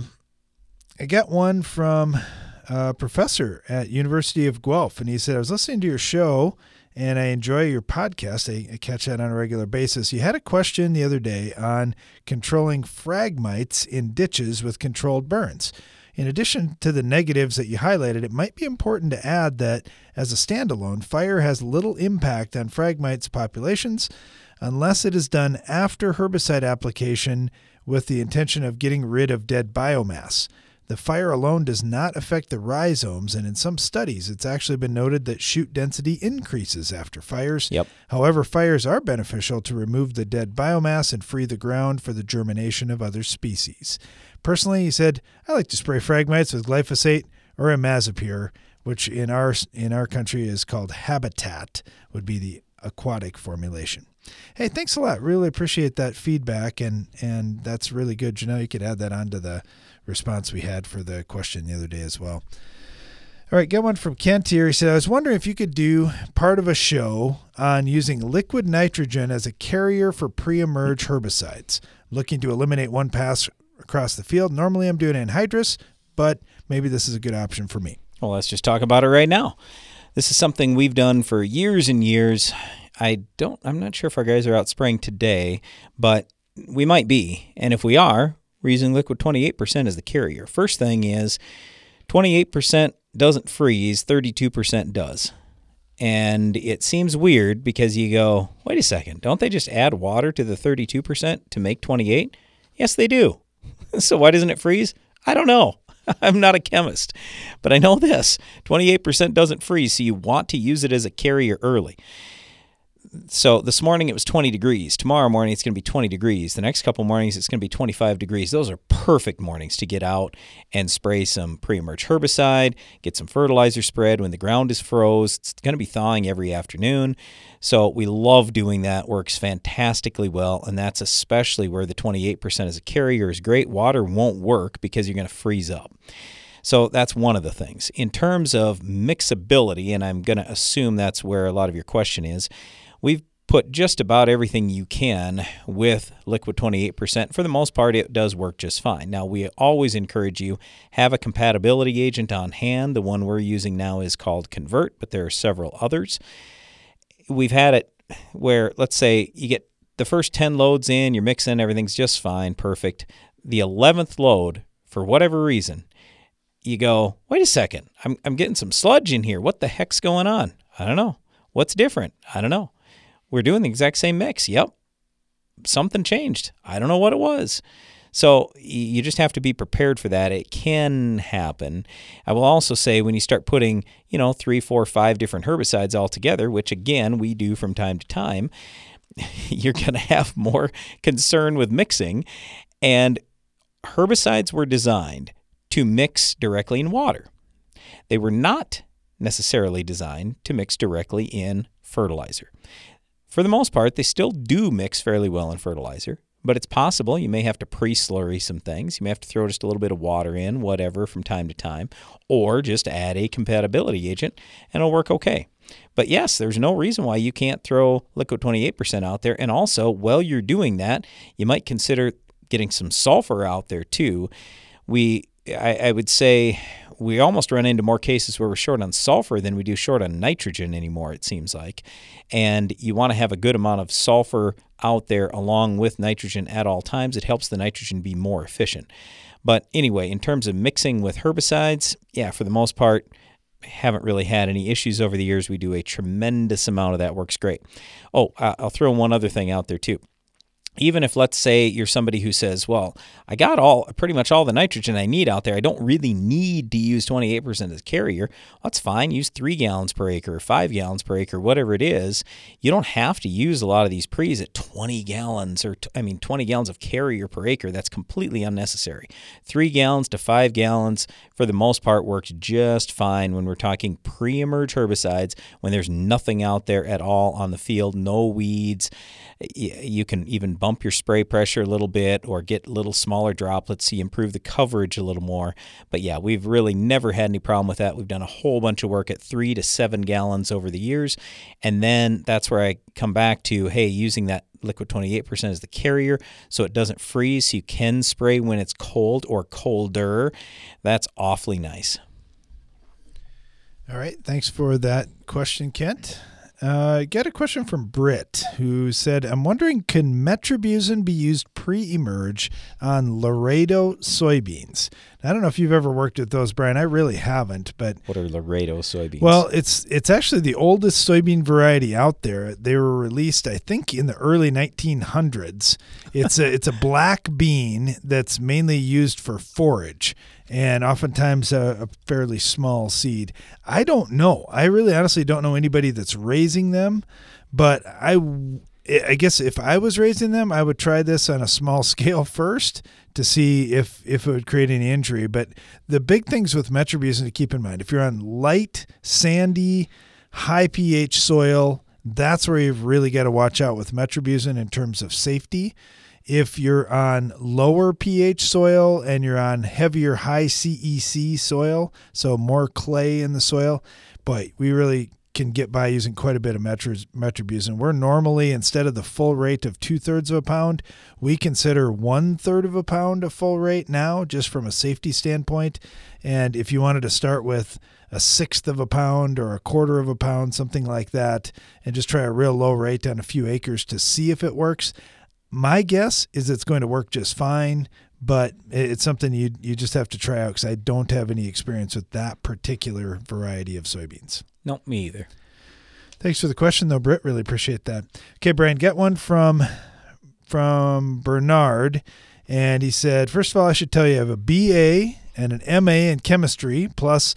A: I got one from a professor at University of Guelph, and he said, I was listening to your show, and I enjoy your podcast. I catch that on a regular basis. You had a question the other day on controlling phragmites in ditches with controlled burns. In addition to the negatives that you highlighted, it might be important to add that as a standalone, fire has little impact on phragmites populations unless it is done after herbicide application with the intention of getting rid of dead biomass. The fire alone does not affect the rhizomes, and in some studies, it's actually been noted that shoot density increases after fires.
B: Yep.
A: However, fires are beneficial to remove the dead biomass and free the ground for the germination of other species. Personally, he said, I like to spray phragmites with glyphosate or imazapyr, which in our country is called Habitat, would be the aquatic formulation. Hey, thanks a lot. Really appreciate that feedback, and that's really good. Janelle, you could add that onto the response we had for the question the other day as well. All right, got one from Kent here. He said, I was wondering if you could do part of a show on using liquid nitrogen as a carrier for pre-emerge herbicides. Looking to eliminate one pass across the field. Normally I'm doing anhydrous, but maybe this is a good option for me.
B: Well, let's just talk about it right now. This is something we've done for years and years. I'm not sure if our guys are out spraying today, but we might be. And if we are, we're using liquid 28% as the carrier. First thing is 28% doesn't freeze, 32% does. And it seems weird because you go, wait a second, don't they just add water to the 32% to make 28? Yes, they do. So why doesn't it freeze? I don't know. I'm not a chemist, but I know this. 28% doesn't freeze, so you want to use it as a carrier early. So this morning it was 20 degrees. Tomorrow morning it's going to be 20 degrees. The next couple mornings it's going to be 25 degrees. Those are perfect mornings to get out and spray some pre-emerge herbicide, get some fertilizer spread when the ground is froze. It's going to be thawing every afternoon. So we love doing that. Works fantastically well, and that's especially where the 28% as a carrier is great. Water won't work because you're going to freeze up. So that's one of the things. In terms of mixability, and I'm going to assume that's where a lot of your question is, we've put just about everything you can with liquid 28%. For the most part, it does work just fine. Now, we always encourage you, have a compatibility agent on hand. The one we're using now is called Convert, but there are several others. We've had it where, let's say, you get the first 10 loads in, you're mixing, everything's just fine, perfect. The 11th load, for whatever reason, you go, wait a second, I'm getting some sludge in here. What the heck's going on? I don't know. What's different? I don't know. We're doing the exact same mix. Yep. Something changed. I don't know what it was. So you just have to be prepared for that. It can happen. I will also say when you start putting, 3, 4, 5 different herbicides all together, which again we do from time to time, you're going to have more concern with mixing. And herbicides were designed to mix directly in water. They were not necessarily designed to mix directly in fertilizer. For the most part, they still do mix fairly well in fertilizer, but it's possible you may have to pre-slurry some things. You may have to throw just a little bit of water in, whatever, from time to time, or just add a compatibility agent, and it'll work okay. But yes, there's no reason why you can't throw liquid 28% out there. And also, while you're doing that, you might consider getting some sulfur out there too. I would say we almost run into more cases where we're short on sulfur than we do short on nitrogen anymore, it seems like. And you want to have a good amount of sulfur out there along with nitrogen at all times. It helps the nitrogen be more efficient. But anyway, in terms of mixing with herbicides, yeah, for the most part, haven't really had any issues over the years. We do a tremendous amount of that. Works great. Oh, I'll throw one other thing out there too. even if, let's say, you're somebody who says, well, I got pretty much all the nitrogen I need out there. I don't really need to use 28% as carrier. That's fine. Use 3 gallons per acre or 5 gallons per acre, whatever it is. You don't have to use a lot of these pre's at 20 gallons 20 gallons of carrier per acre. That's completely unnecessary. 3 gallons to 5 gallons, for the most part, works just fine when we're talking pre-emerge herbicides, when there's nothing out there at all on the field, no weeds. You can even bump your spray pressure a little bit or get little smaller droplets so you improve the coverage a little more. But yeah, we've really never had any problem with that. We've done a whole bunch of work at 3 to 7 gallons over the years. And then that's where I come back to, hey, using that liquid 28% as the carrier so it doesn't freeze, so you can spray when it's cold or colder. That's awfully nice.
A: All right. Thanks for that question, Kent. Got a question from Britt, who said, I'm wondering, can metribuzin be used pre-emerge on Laredo soybeans? I don't know if you've ever worked with those, Brian. I really haven't. But
B: what are Laredo soybeans?
A: Well, it's actually the oldest soybean variety out there. They were released, I think, in the early 1900s. It's a black bean that's mainly used for forage, and oftentimes a fairly small seed. I don't know. I really honestly don't know anybody that's raising them, but I guess if I was raising them, I would try this on a small scale first to see if it would create any injury. But the big things with metribuzin to keep in mind, if you're on light, sandy, high pH soil, that's where you've really got to watch out with metribuzin in terms of safety. If you're on lower pH soil and you're on heavier high CEC soil, so more clay in the soil, but we really can get by using quite a bit of metribuzin. We're normally, instead of the full rate of 2/3 of a pound, we consider 1/3 of a pound a full rate now, just from a safety standpoint. And if you wanted to start with 1/6 of a pound or 1/4 of a pound, something like that, and just try a real low rate on a few acres to see if it works, my guess is it's going to work just fine, but it's something you just have to try out because I don't have any experience with that particular variety of soybeans.
B: No, me either.
A: Thanks for the question, though, Britt. Really appreciate that. Okay, Brian, get one from Bernard, and he said, first of all, I should tell you I have a BA and an MA in chemistry, plus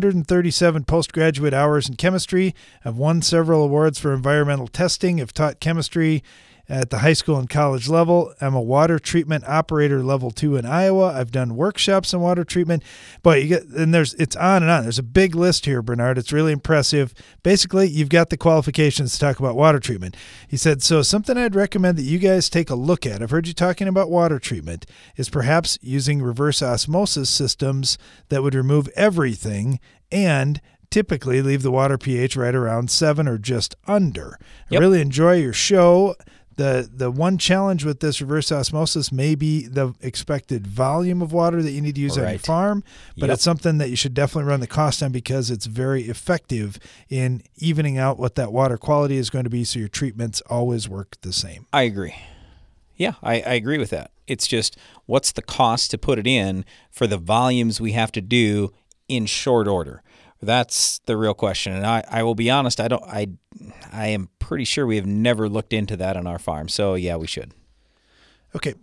A: 137 postgraduate hours in chemistry. I've won several awards for environmental testing. I've taught chemistry at the high school and college level. I'm a water treatment operator level 2 in Iowa. I've done workshops on water treatment, but it's on and on. There's a big list here, Bernard. It's really impressive. Basically, you've got the qualifications to talk about water treatment. He said, so something I'd recommend that you guys take a look at, I've heard you talking about water treatment, is perhaps using reverse osmosis systems that would remove everything and typically leave the water pH right around 7 or just under. Yep. I really enjoy your show. The one challenge with this reverse osmosis may be the expected volume of water that you need to use on your farm, but it's something that you should definitely run the cost on because it's very effective in evening out what that water quality is going to be so your treatments always work the same.
B: I agree. Yeah, I agree with that. It's just what's the cost to put it in for the volumes we have to do in short order? That's the real question. And I will be honest, I am pretty sure we have never looked into that on our farm. So yeah, we should.
A: Okay.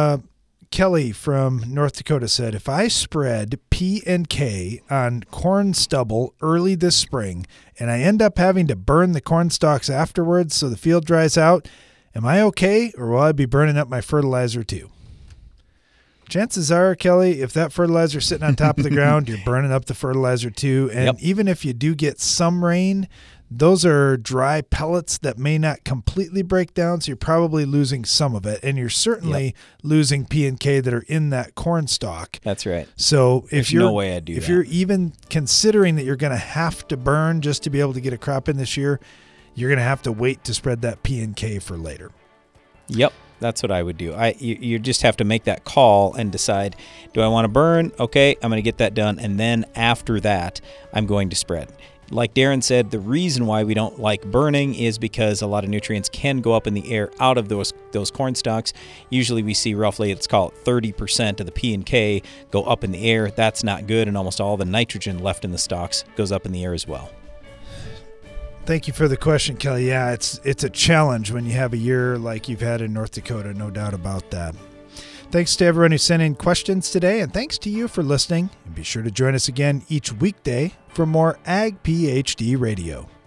A: Kelly from North Dakota said, if I spread P&K on corn stubble early this spring and I end up having to burn the corn stalks afterwards so the field dries out, am I okay or will I be burning up my fertilizer too? Chances are, Kelly, if that fertilizer is sitting on top of the ground, you're burning up the fertilizer too. And even if you do get some rain, those are dry pellets that may not completely break down, so you're probably losing some of it. And you're certainly losing P&K that are in that corn stalk.
B: That's right.
A: So if
B: no way I'd do that.
A: If you're even considering that you're going to have to burn just to be able to get a crop in this year, you're going to have to wait to spread that P&K for later.
B: Yep. That's what I would do. You just have to make that call and decide, do I want to burn? Okay, I'm going to get that done. And then after that, I'm going to spread. Like Darren said, the reason why we don't like burning is because a lot of nutrients can go up in the air out of those corn stalks. Usually we see roughly, let's call it 30% of the P&K go up in the air. That's not good, and almost all the nitrogen left in the stalks goes up in the air as well.
A: Thank you for the question, Kelly. Yeah, it's a challenge when you have a year like you've had in North Dakota, no doubt about that. Thanks to everyone who sent in questions today, and thanks to you for listening. And be sure to join us again each weekday for more Ag PhD Radio.